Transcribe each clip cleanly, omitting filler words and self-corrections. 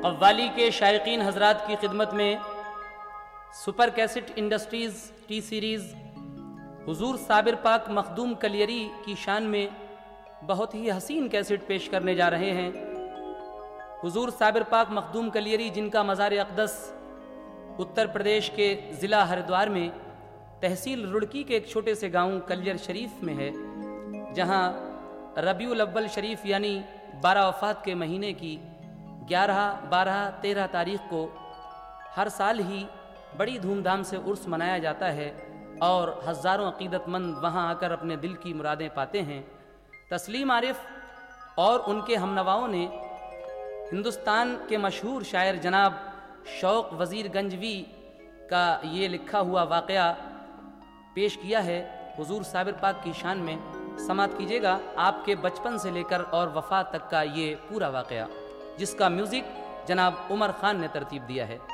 कव्वाली के शायकीन हजरात की खिदमत में super cassette industries T series हुजूर साबिर पाक मखदूम कलियरी की शान में बहुत ही हसीन कैसेट पेश करने जा रहे हैं। हुजूर साबिर पाक मखदूम कलियरी, जिनका मज़ार अक़दस उत्तर प्रदेश के ज़िला हरिद्वार में तहसील रुड़की के एक छोटे से गांव कलियर शरीफ में है, जहां रबीउल अव्वल शरीफ यानी 12 वफ़ात के महीने की 11, 12, 13 तारीख को हर साल ही बड़ी धूमधाम से उर्स मनाया जाता है और हज़ारों अक़ीदतमंद वहां आकर अपने दिल की मुरादें पाते हैं। तस्लीम आरिफ और उनके हमनवाओं ने हिंदुस्तान के मशहूर शायर जनाब शौक़ वज़ीर गंजवी का ये लिखा हुआ वाक़या पेश किया है हुजूर साबिर पाक की शान में। समात कीजिएगा आपके बचपन से लेकर और वफ़ात तक का ये पूरा वाक़या, जिसका म्यूज़िक जनाब उमर खान ने तरतीब दिया है।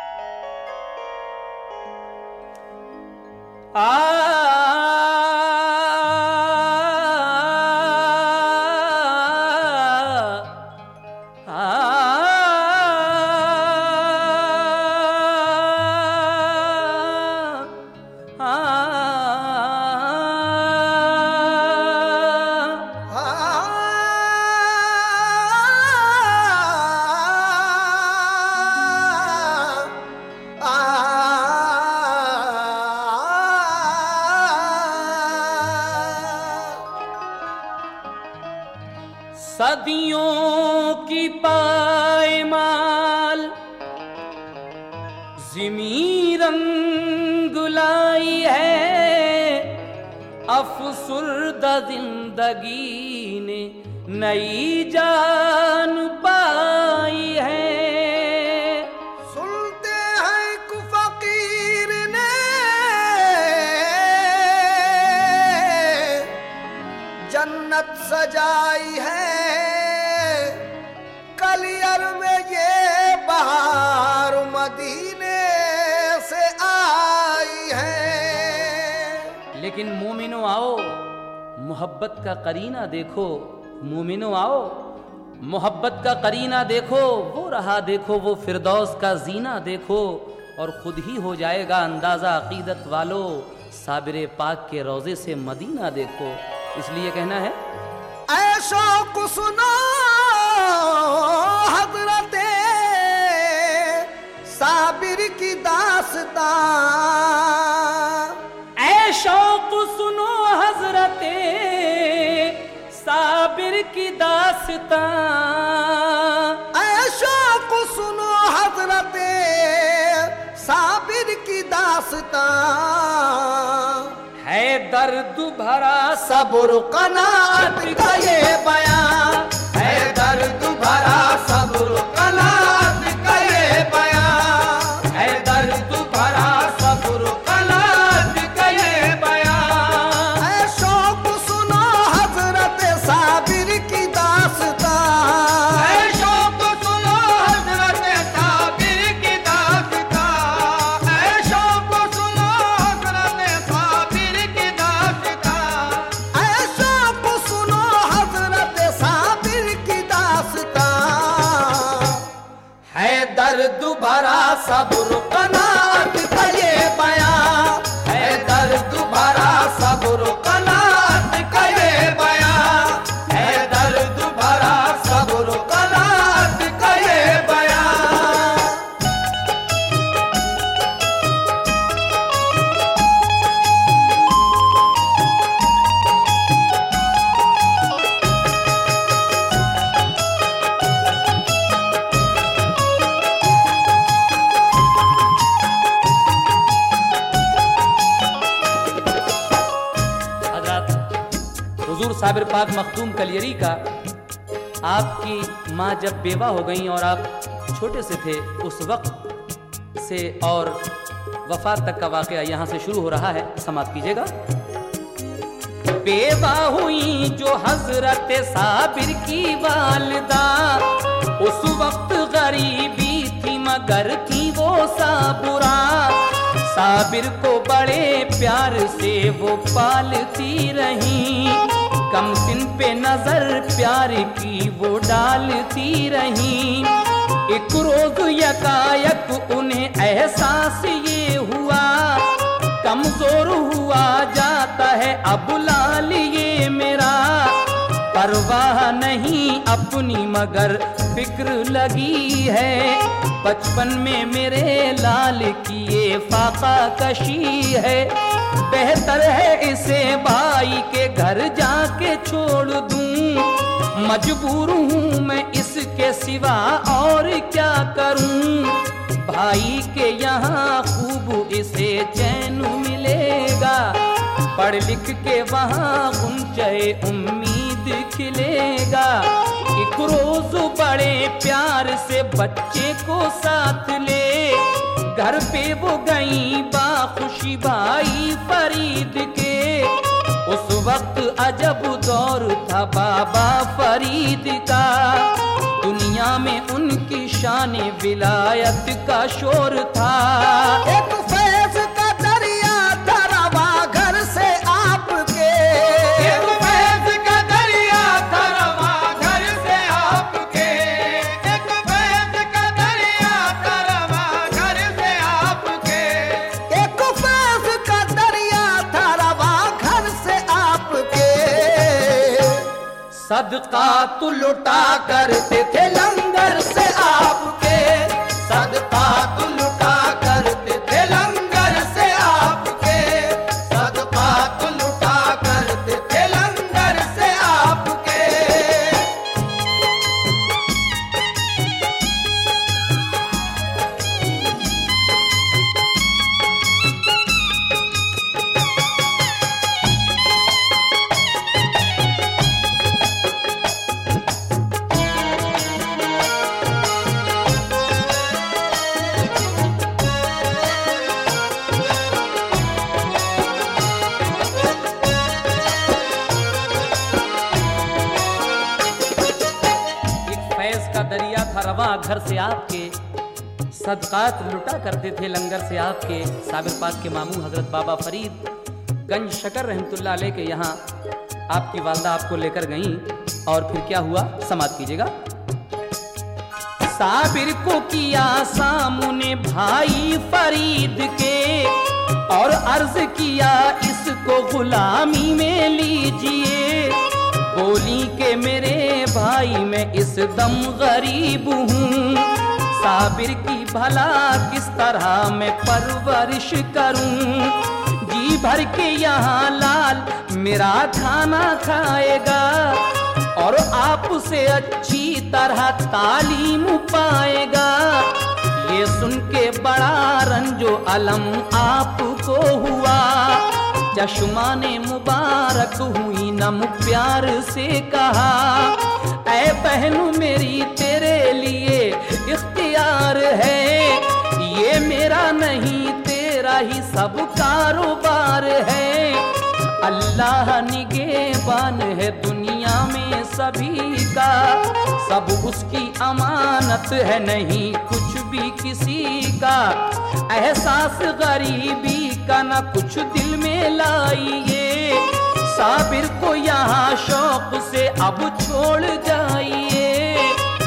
सदियों की पायमाल ज़मीं रंग लाई है, अफसुर्दा जिंदगी ने नई जान पाई है। सुनते हैं कि फकीर ने जन्नत सजाई है, कलियर में ये बहार मदीने से आई है। लेकिन मोमिनो आओ मोहब्बत का करीना देखो, मोमिनो आओ मोहब्बत का करीना देखो, वो रहा देखो वो फिरदौस का जीना देखो, और खुद ही हो जाएगा अंदाज़ा अकीदत वालों, साबिर पाक के रोज़े से मदीना देखो। इसलिए कहना है ऐशो को सुनो हज़रते साबिर की दास्तां, ऐशो को सुनो हज़रते साबिर की दास्तां, ऐशो को सुनो हज़रते साबिर की दास्तां, है दर्द भरा सब्र कनाअत का ये बयां, है दर्द भरा सब्र कनाअत का ये बयां, है दर्द भरा सब्र कनाअत का ये बयां। ऐ शौक़ सुनो हज़रत साबिर की दास्तां, ऐ शौक़ सुनो हज़रत साबिर की दास्तां, ऐ शौक़ सुनो हज़रत साबिर की दास्तां, ऐ शौक़ सुनो हज़रत साबिर की दास्तां, है दर्द भरा सब्र कनाअत का ये बयां, है दर्द भरा सब्र कनाअत का ये बयां, है दर्द भरा सब्र कनाअत का ये बयां। हुजूर साबिर पाक मखदूम कलियरी का आपकी माँ जब बेवा हो गई और आप छोटे से थे उस वक्त से और वफात तक का वाक़या यहाँ से शुरू हो रहा है। समाप्त कीजिएगा। बेवा हुई जो हजरत साबिर की वालिदा, उस वक्त गरीबी थी मगर थी वो साबुरा, साबिर को बड़े प्यार से वो पालती रही, कम सिन पे नजर प्यार की वो डालती रही। एक रोज यकायक उन्हें एहसास ये हुआ, कमजोर हुआ जाता है अब लाल ये मेरा। परवाह नहीं अपनी मगर फिक्र लगी है, बचपन में मेरे लाल की ये फाका कशी है। बेहतर है इसे भाई के घर जाके छोड़ दूं, मजबूर हूँ मैं इसके सिवा और क्या करूं। भाई के यहाँ खूब इसे चैन मिलेगा, पढ़ लिख के वहाँ गुंजे उम्मीद खिलेगा। एक रोज बड़े प्यार से बच्चे को साथ ले, घर पे वो गई बाखुशी भाई फरीद के। उस वक्त अजब दौर था बाबा फरीद का, दुनिया में उनकी शान विलायत का शोर था। एक फैज का दरिया था रवा घर से आपके, एक फैज का दरिया था रवा घर से आपके, एक फैज का दरिया था रवा घर से आपके, एक फैज का दरिया था रवा घर से आपके। सदका तो लुटा करते थे लंगर से आपके, सदका तो लुटा करते थे लंगर से आपके, सदका तो लुटा करते थे लंगर से आपके। दरिया था रवा घर से आपके, सदकात लुटा करते थे लंगर से आपके। साबिर पाक के मामू हजरत बाबा फरीद गंज शकर रहमतुल्लाह अलैह के यहाँ आपकी वालदा आपको लेकर गईं, और फिर क्या हुआ समाप्त कीजिएगा। साबिर को किया सामने भाई फरीद के, और अर्ज किया इसको गुलामी में लीजिए। बोली के मेरे भाई मैं इस दम गरीब हूँ, साबिर की भला किस तरह मैं परवरिश करूँ। जी भर के यहाँ लाल मेरा खाना खाएगा, और आपसे अच्छी तरह तालीम पाएगा। ये सुन के बड़ा रंजो अलम आपको हुआ, चश्माने मुबारक हुई नम प्यार से कहा। ऐ बहनू मेरी तेरे लिए इख्तियार है, ये मेरा नहीं तेरा ही सब कारोबार है। अल्लाह निगहबान है दुनिया में सभी का, सब उसकी अमानत है नहीं कुछ भी किसी का। एहसास गरीबी का न कुछ दिल में लाइए, साबिर को यहाँ शौक से अब छोड़ जाइए।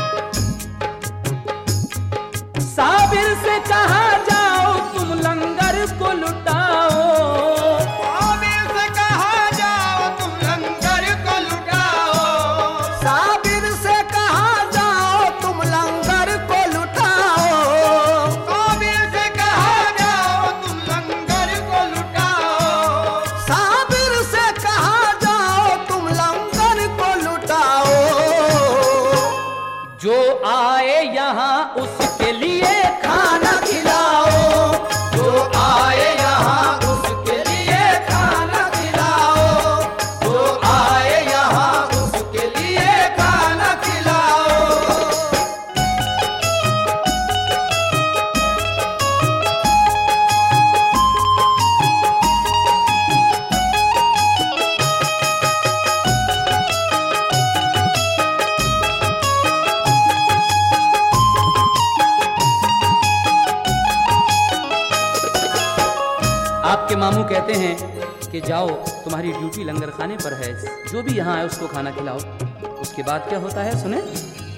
साबिर से कहा जाओ तुम लंगर को लुटाओ, साबिर से कहा जाओ तुम लंगर को लुटाओ, साबिर से कहा जाओ तुम लंगर को लुटाओ, साबिर से कहा जाओ तुम लंगर को लुटाओ, साबिर से कहा जाओ तुम लंगर को लुटाओ। जो आए यहाँ उसके लिए खाना खिलाओ, जो आए यहाँ उसके लिए खाना खिलाओ, जो आए यहाँ उसके लिए खाना खिलाओ। आपके मामू कहते हैं कि जाओ तुम्हारी ड्यूटी लंगर खाने पर है, जो भी यहाँ आए उसको खाना खिलाओ। उसके बाद क्या होता है सुने।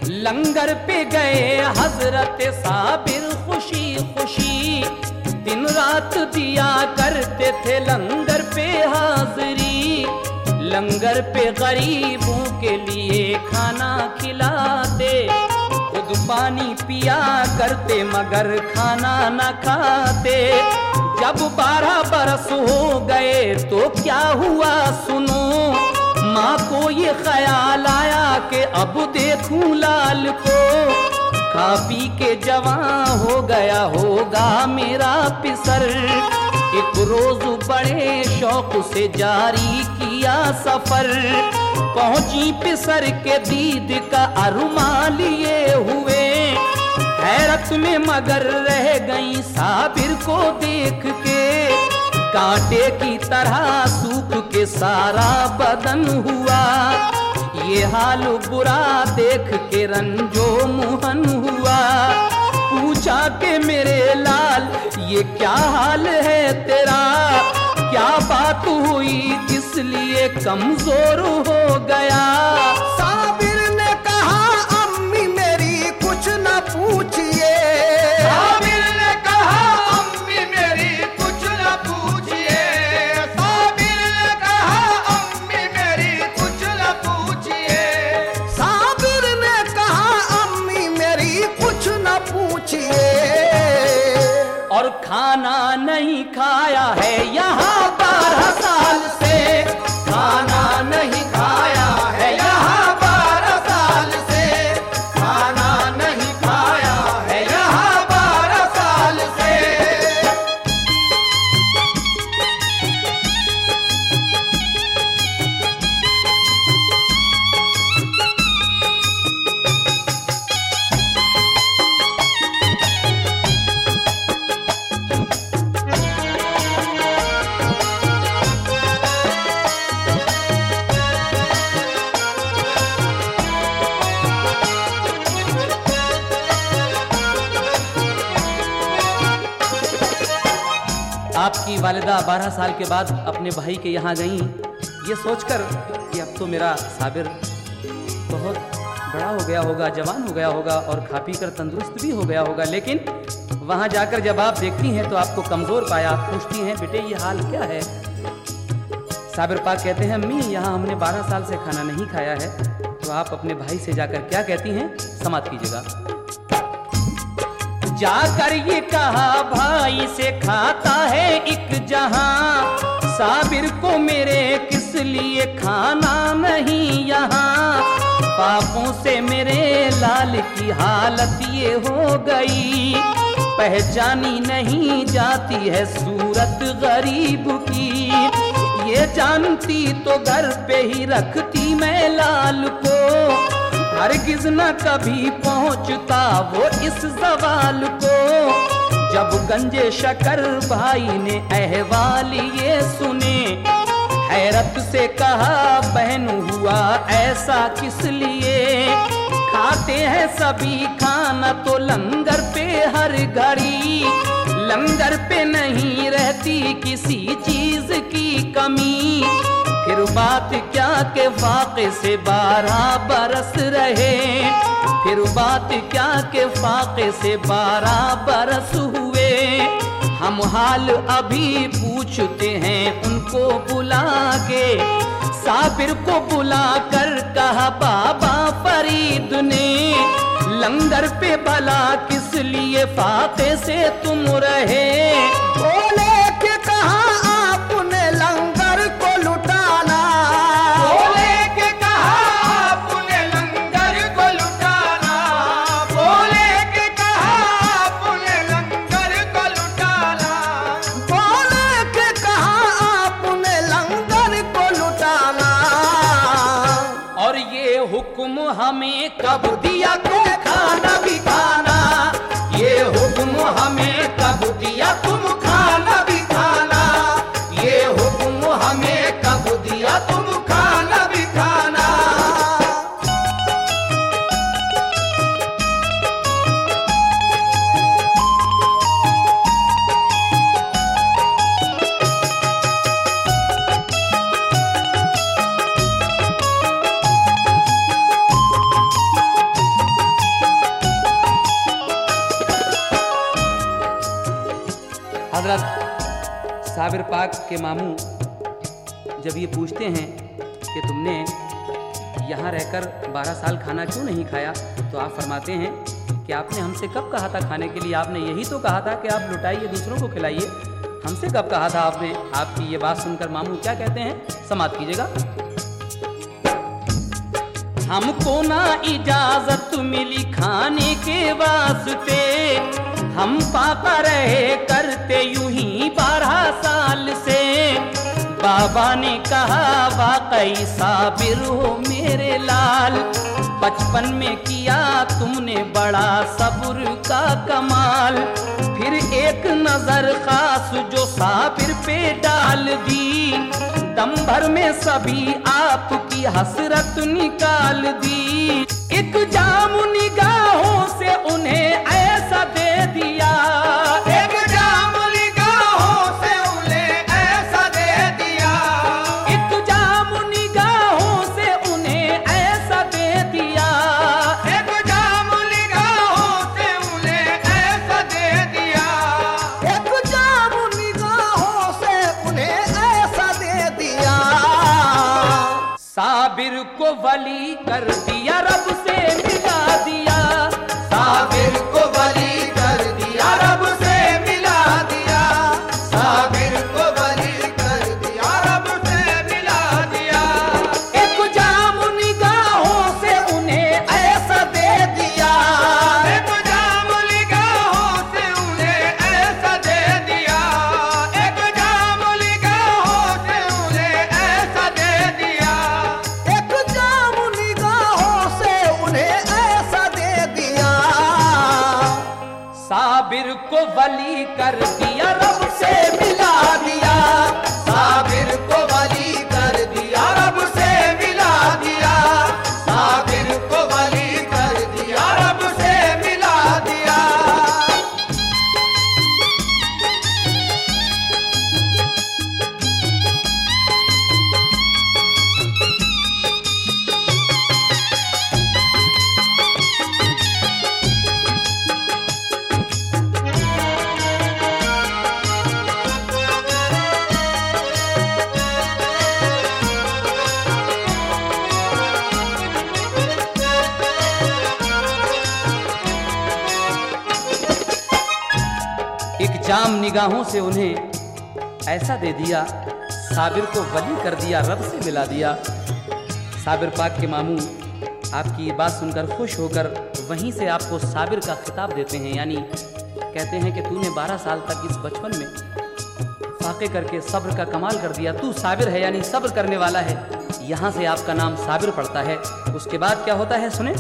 लंगर पे गए हजरत साबिर खुशी खुशी, दिन रात दिया करते थे लंगर पे हाजिरी। लंगर पे गरीबों के लिए खाना खिलाते, खुद पानी पिया करते मगर खाना न खाते। जब 12 बरस हो गए तो क्या हुआ सुनो, माँ को ये ख्याल आया कि अब देखूं लाल को। खा पी के जवां हो गया होगा मेरा पिसर, एक रोज बड़े शौक से जारी किया सफर। पहुंची पिसर के दीद का अरमान लिए हुए, हैरत में मगर रह गई साबिर को देख के। कांटे की तरह सूख के सारा बदन हुआ, ये हाल बुरा देख के रंजो मुहन हुआ। पूछा कि मेरे लाल ये क्या हाल है तेरा, क्या बात हुई किस लिए कमजोर हो गया। साबिर ने कहा अम्मी मेरी कुछ न पूछिए, साबिर ने कहा अम्मी मेरी कुछ न पूछिए, साबिर ने कहा अम्मी मेरी कुछ न पूछिए। साबिर ने कहा अम्मी मेरी कुछ न पूछिए। और खाना नहीं खाया है यहाँ 12 साल से, खाना नहीं खाया है यहाँ 12 साल से, खाना नहीं खाया है यहाँ 12 साल से। आपकी वालिदा 12 साल के बाद अपने भाई के यहाँ गईं, ये सोचकर कि अब तो मेरा साबिर बहुत बड़ा हो गया होगा, जवान हो गया होगा और खा पी कर तंदुरुस्त भी हो गया होगा। लेकिन वहाँ जाकर जब आप देखती हैं तो आपको कमज़ोर पाया। पूछती हैं बेटे ये हाल क्या है। साबिर पाक कहते हैं अम्मी यहाँ हमने 12 साल से खाना नहीं खाया है। तो आप अपने भाई से जाकर क्या कहती हैं, समाप्त कीजिएगा। जाकर ये कहा भाई से खाता है एक जहां, साबिर को मेरे किस लिए खाना नहीं यहाँ। पापों से मेरे लाल की हालत ये हो गई, पहचानी नहीं जाती है सूरत गरीब की। ये जानती तो घर पे ही रखती मैं लाल को, हरगिज न कभी पहुंचता वो इस सवाल को। जब गंजे शकर भाई ने अहवाल ये सुने, हैरत से कहा बहन हुआ ऐसा किस लिए। खाते हैं सभी खाना तो लंगर पे हर घड़ी, लंगर पे नहीं रहती किसी चीज की कमी। फिर बात क्या के फाके से 12 बरस रहे, फिर बात क्या के फाके से 12 बरस हुए। हम हाल अभी पूछते हैं उनको बुला के, साबिर को बुला कर कहा बाबा फरीद ने, लंगर पे भला किस लिए फाके से तुम रहे। बोले कि कहा आपने लंगर को लुटाना, बोले के कहा आपने लंगर को लुटाना, बोले के कहा आपने लंगर को लुटाना, बोले कि कहा आपने लंगर को लुटाना। और ये हुक्म हमें कब दिया तुम खाना भी खाना, ये हुक्म हमें कब दिया तुम खाना भी खाना, ये हुक्म हमें कब दिया तुम खाना भी खाना। साबिर पाक के मामू जब ये पूछते हैं कि तुमने यहाँ रहकर 12 साल खाना क्यों नहीं खाया, तो आप फरमाते हैं कि आपने हमसे कब कहा था खाने के लिए, आपने यही तो कहा था कि आप लुटाइए दूसरों को खिलाइए, हमसे कब कहा था आपने। आपकी ये बात सुनकर मामू क्या कहते हैं, समाप्त कीजिएगा। हमको ना इजाजत मिली खाने के वास्ते, हम पापा रहे करते यूं ही 12 साल से। बाबा ने कहा वाकई साबिर हो मेरे लाल, बचपन में किया तुमने बड़ा सब्र का कमाल। फिर एक नजर खास जो साबिर पे डाल दी, दम भर में सभी आपकी हसरत निकाल दी। एक जाम निगाहों से उन्हें ऐसा दे दिया, एक जाम निगाहों से उन्हें ऐसा दे दिया, एक जाम निगाहों से उन्हें ऐसा दे दिया, एक जाम निगाहों से उन्हें ऐसा दे दिया, एक जाम निगाहों से उन्हें ऐसा दे दिया। साबिर को वली कर दिया, रब से मिला दिया, साबिर को वली कर दिया, रब से मिला दिया, साबिर को वली कर दिया, रब से मिला दिया, एक जाम निगाहों से उन्हें ऐसा दे दिया, एक जाम निगाहों से उन्हें ऐसा दे दिया, एक जाम निगाहों से उन्हें ऐसा दे दिया, एक जाम निगाहों से उन्हें ऐसा दे दिया। साबिर को वली कर दिया, रब से मिला दिया, साबिर को वली कर दिया, रब से मिला दिया, साबिर को वली कर दिया, रब से मिला दिया। एक जाम निगाहों से उन्हें ऐसा दे दिया, साबिर को वली कर दिया, रब से मिला दिया। साबिर पाक के मामू आपकी ये बात सुनकर खुश होकर वहीं से आपको साबिर का खिताब देते हैं, यानी कहते हैं कि तूने 12 साल तक इस बचपन में फाके करके सब्र का कमाल कर दिया, तू साबिर है यानी सब्र करने वाला है। यहाँ से आपका नाम साबिर पड़ता है। उसके बाद क्या होता है सुने।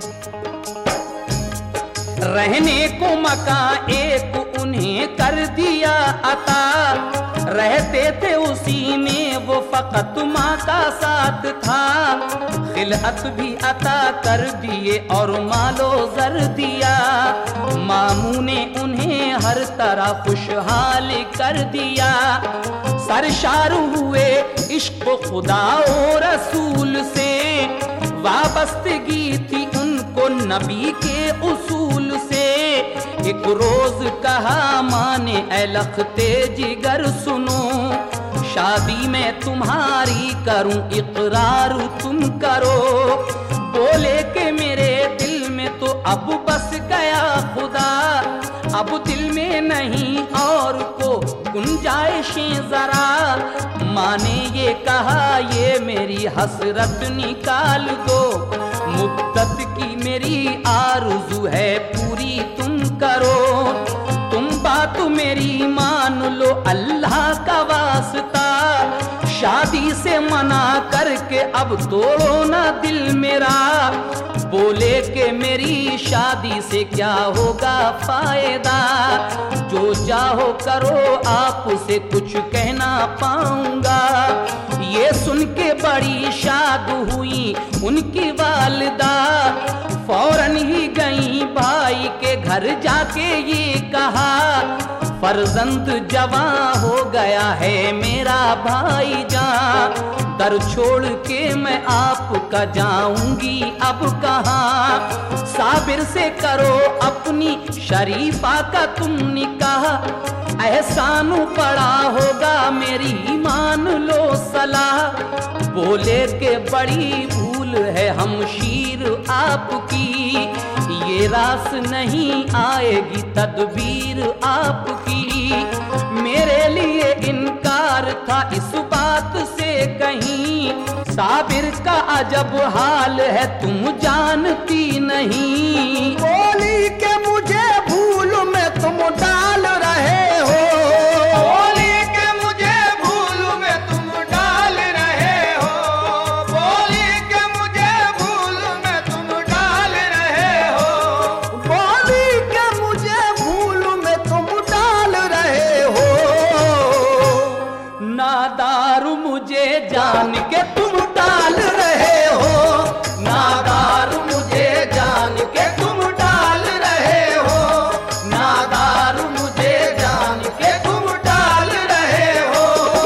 रहने को मकान एक उन्हें कर दिया अता, रहते थे उसी में वो फकत माँ का साथ था। खिलअत भी अता कर दिए और मालो जर दिया, मामू ने उन्हें हर तरह खुशहाल कर दिया। सरशार हुए इश्क खुदा और रसूल से, वाबस्तगी थी उनको नबी के उसूल से। एक रोज कहा माने ऐ लखते जिगर सुनो, शादी में तुम्हारी करूं इकरार तुम करो। बोले के मेरे दिल में तो अब बस गया खुदा, अब दिल में नहीं और को गुंजाइशें जरा। माँ ने ये कहा ये मेरी हसरत निकाल दो, मुद्दत की मेरी आरज़ू है पूरी तुम करो। तुम बात मेरी मान लो अल्लाह का वास्ता, शादी से मना करके अब तोड़ो ना दिल मेरा। बोले के मेरी शादी से क्या होगा फायदा, जो चाहो करो आपसे कुछ कहना पाऊंगा। ये सुन के बड़ी शाद हुई उनकी वालिदा, फौरन ही गई भाई के घर जाके ये कहा। फर्जंद जवां हो गया है मेरा भाईजान, दर छोड़ के मैं आपका जाऊंगी अब कहाँ। साबिर से करो अपनी शरीफा का तुम निकाह, एहसान पड़ा होगा मेरी मान लो सलाह। बोले के बड़ी भूल है हमशीर आपकी, ये रास नहीं आएगी तदबीर आपकी। मेरे लिए इनकार था इस बात से कहीं, साबिर का अजब हाल है तुम जानती नहीं। बोली के मुझे भूल में तुम डाल रहे हो, बोली के मुझे भूल में तुम डाल रहे हो, बोली के मुझे भूल में तुम डाल रहे हो, बोली के मुझे भूल में तुम डाल रहे हो। नादार मुझे जान के तुम डाल रहे हो, नादार मुझे जान के तुम डाल रहे हो, नादार मुझे जान के तुम डाल रहे हो।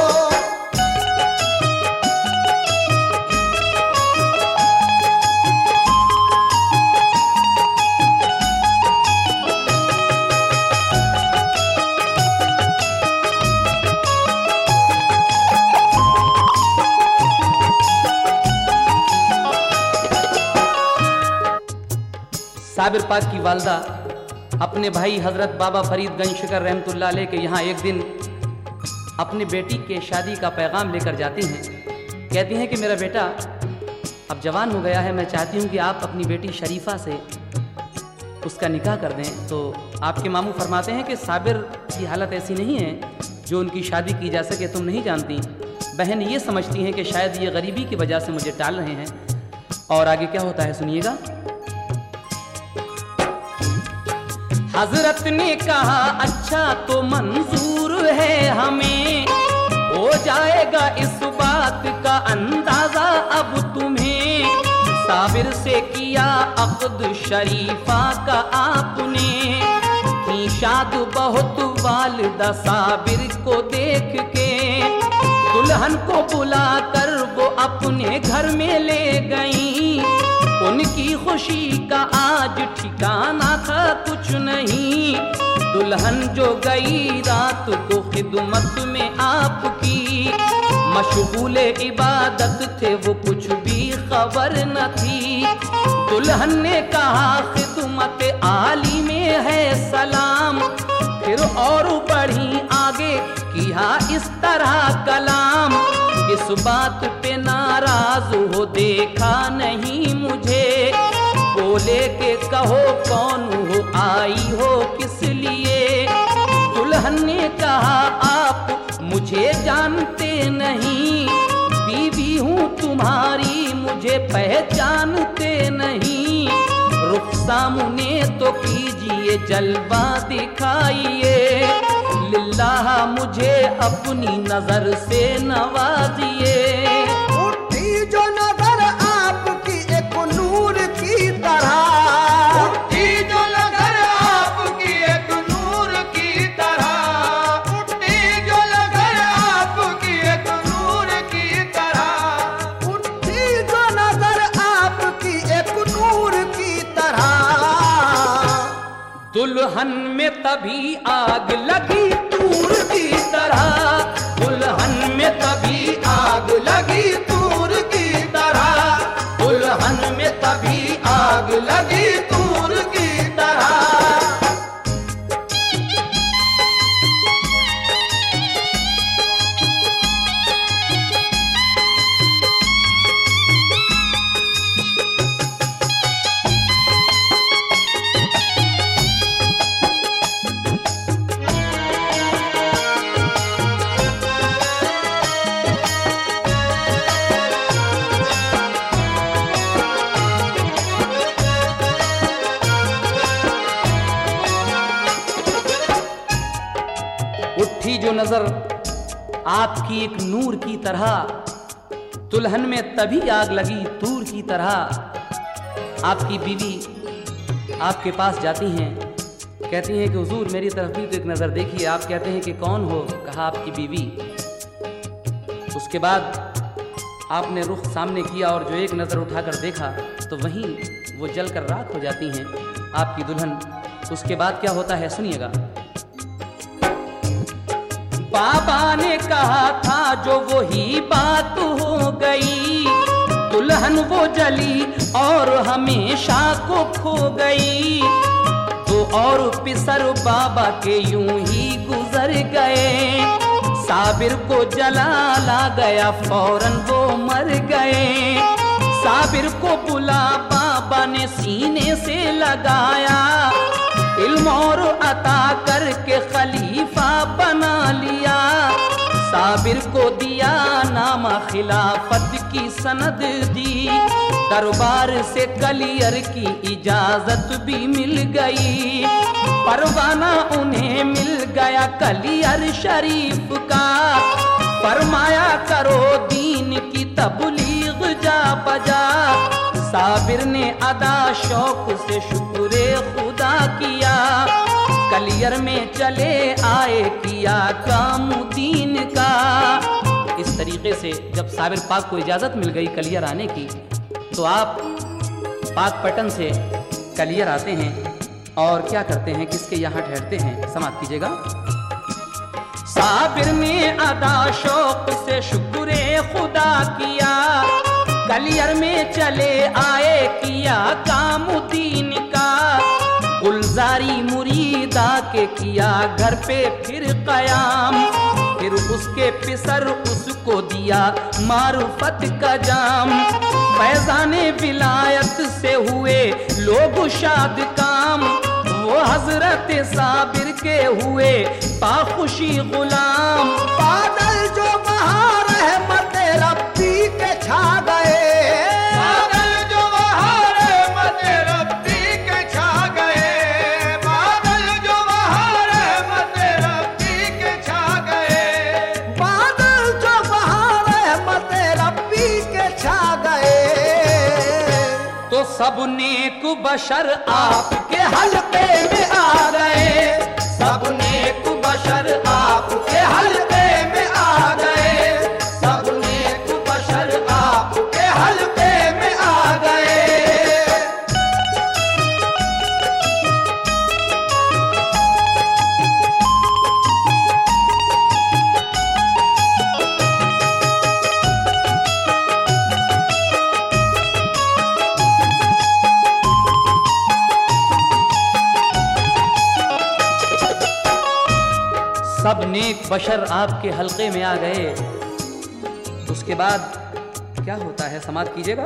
साबिर पाक की वालदा अपने भाई हजरत बाबा फरीद गंजशकर रहमतुल्लाह अलैह के यहाँ एक दिन अपनी बेटी के शादी का पैगाम लेकर जाती हैं। कहती हैं कि मेरा बेटा अब जवान हो गया है, मैं चाहती हूँ कि आप अपनी बेटी शरीफा से उसका निकाह कर दें। तो आपके मामू फरमाते हैं कि साबिर की हालत ऐसी नहीं है जो उनकी शादी की जा सके, तुम नहीं जानती। बहन ये समझती हैं कि शायद ये गरीबी की वजह से मुझे टाल रहे हैं। और आगे क्या होता है सुनिएगा। हजरत ने कहा अच्छा तो मंजूर है हमें, हो जाएगा इस बात का अंदाजा अब तुम्हें। साबिर से किया अक़द शरीफा का आपने, थी शाद बहुत वालिदा साबिर को देख के। दुल्हन को बुलाकर वो अपने घर में ले गईं, उनकी खुशी का आज ठिकाना था कुछ नहीं। दुल्हन जो गई रात को खिदमत में आपकी, मशगूले इबादत थे वो कुछ भी खबर न थी। दुल्हन ने कहा खिदमत आली में है सलाम, फिर और बढ़ी आगे किया इस तरह कलाम। इस बात पे नाराज हो देखा नहीं मुझे, बोले के कहो कौन हो आई हो किस लिए। दुल्हन ने कहा आप मुझे जानते नहीं, बीवी हूँ तुम्हारी मुझे पहचानते नहीं। रुख सामने तो कीजिए जलवा दिखाइए, लिल्लाह मुझे अपनी नजर से नवाजिए। उठी जो नजर आपकी एक नूर की तरह, उठी जो नजर आपकी एक नूर की तरह, उठी जो नजर आपकी एक नूर की तरह, उठी जो नजर आपकी एक नूर की तरह। दुल्हन में तभी आग लगी तूर की तरह, दुल्हन में तभी आग लगी तूर की तरह, दुल्हन में तभी आग लगी तूर की तरह। उठी जो नजर आपकी एक नूर की तरह, दुल्हन में तभी आग लगी तूर की तरह। आपकी बीवी आपके पास जाती हैं, कहती हैं कि हुजूर मेरी तरफ भी तो एक नज़र देखिए। आप कहते हैं कि कौन हो? कहा आपकी बीवी। उसके बाद आपने रुख सामने किया और जो एक नज़र उठाकर देखा तो वहीं वो जलकर राख हो जाती हैं आपकी दुल्हन। उसके बाद क्या होता है सुनिएगा। बाबा ने कहा था जो वही बात हो गई, दुल्हन वो जली और हमेशा को खो गई। तो और पिसर बाबा के यूं ही गुजर गए, साबिर को जलाला गया फौरन वो मर गए। साबिर को बुला बाबा ने सीने से लगाया, इल्म और अता करके खलीफा बना लिया। साबिर को दिया नामा खिलाफत की सनद दी, दरबार से कलियर की इजाजत भी मिल गई। परवाना उन्हें मिल गया कलियर शरीफ का, फरमाया करो दीन की तबलीग जा बजा। साबिर ने अदा शौक से शुक्र खुदा किया, कलियर में चले आए किया काम दीन का। इस तरीके से जब साबिर पाक को इजाज़त मिल गई कलियर आने की, तो आप पाकपटन से कलियर आते हैं और क्या करते हैं, किसके यहाँ ठहरते हैं, समाप्त कीजिएगा। साबिर ने अदा शौक से शुक्र खुदा किया, कलियर में चले आए किया काम दीन का। गुलजारी मुरीदा के किया घर पे फिर कयाम, फिर उसके पिसर उसको दिया मारुफत का जाम। फैजाने विलायत से हुए लोग शाद काम, वो हजरत साबिर के हुए पाखुशी गुलाम। बादल जो बहार रहमत रब्बी के छा गए, बादल जो बहार रहमत रब्बी के छा गए, बादल जो बहार रहमत रब्बी के छा गए, बादल जो बहार रहमत रब्बी के छा गए। तो सब नेक बशर आपके हल्के में आ गए, सब नेक बशर आपके हल्के में आ गए, सब नेक बशर आपके हल्के में आ गए। सब नेक बशर आपके हल्के में आ गए। उसके बाद क्या होता है, समाप्त कीजिएगा।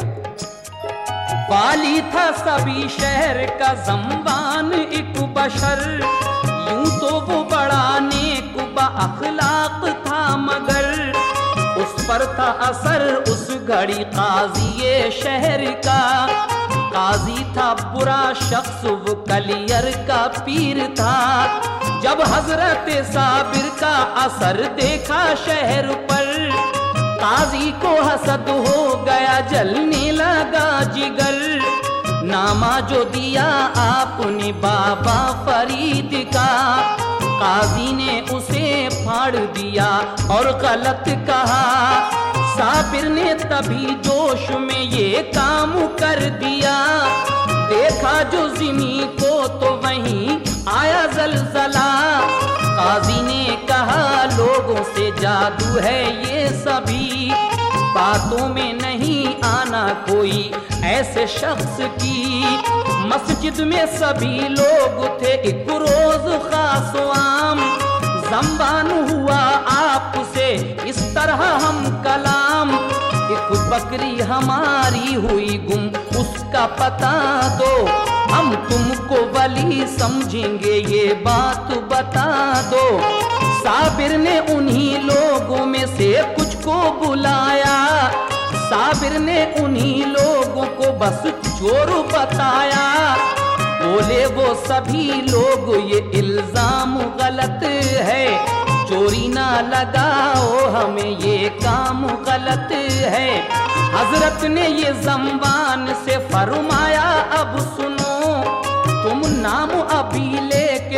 वाली था सभी शहर का ज़म्बान एक बशर, यूं तो वो बड़ा नेक अखलाक था, मगर उस पर था असर उस घड़ी काजी शहर का। काजी था बुरा शख्स वो कलियर का पीर था, जब हजरत साबिर का असर देखा शहर पर, काजी को हसद हो गया जलने लगा जिगर। नामा जो दिया आपने बाबा फरीद का, काजी ने उसे फाड़ दिया और गलत कहा। साबिर ने तभी जोश में ये काम कर दिया, देखा जो ज़मीं को तो वहीं आया जलजला। काजी ने कहा लोगों से जादू है ये सभी, बातों में नहीं आना कोई ऐसे शख्स की। मस्जिद में सभी लोग थे एक रोज खास आम, ज़म्बान हुआ आपसे इस तरह हम कलाम। एक बकरी हमारी हुई गुम उसका पता दो, हम तुमको वली समझेंगे ये बात बता दो। साबिर ने उन्हीं लोगों में से कुछ को बुलाया, साबिर ने उन्हीं लोगों को बस चोर बताया। बोले वो सभी लोग ये इल्जाम गलत है, चोरी ना लगाओ हमें ये काम गलत है। हजरत ने ये ज़म्बान से फरमाया अब सुनो, तुम नाम अभी लेके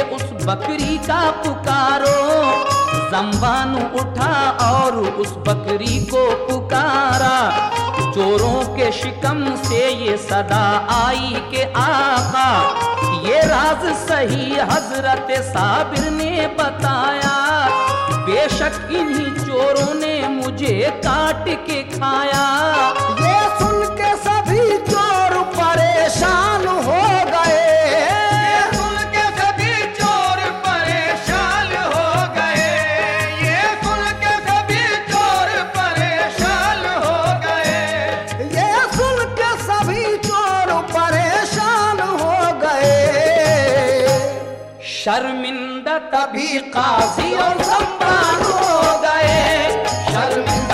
बकरी का पुकारो। जम्बानु उठा और उस बकरी को पुकारा। चोरों के शिकम से ये सदा आई के आका, ये राज सही हजरत साबिर ने बताया। बेशक इन्हीं चोरों ने मुझे काट के खाया। ये सुन के सभी चोर परेशान हो गए। ये सुन के सभी चोर परेशान हो गए। ये सुन के सभी चोर परेशान हो गए। ये सुन के सभी चोर परेशान हो गए। शर्मिंदा तभी काजी और सम्मान हो गए। शर्मिंदा